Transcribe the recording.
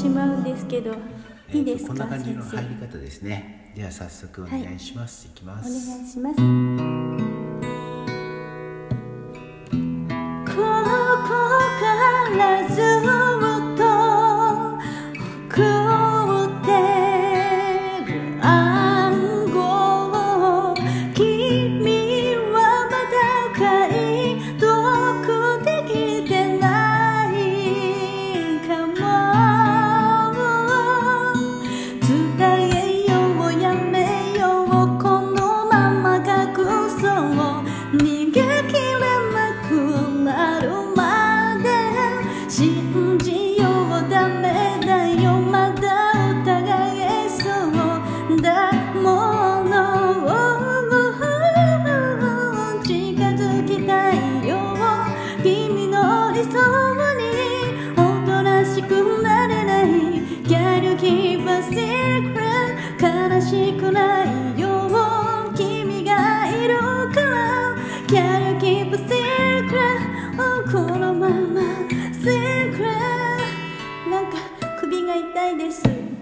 しまうんですけど、いいですか？ こんな感じの先入り方ですね。では早速お願いします。いきま生。おす。 願いします。ここからずっと送ってる暗号、君はまだ解読できてないかも。伝えようやめよう、このまま隠そう、逃げきれなくなるまで信じよう、ダメだよまだ疑えそうだもの、近づきたいよ君の理想に、おとなしくなれない Can you keep a secret、 悲しくないよ君がいるから、 Can you keep a secret、 このまま secret、 なんか首が痛いです。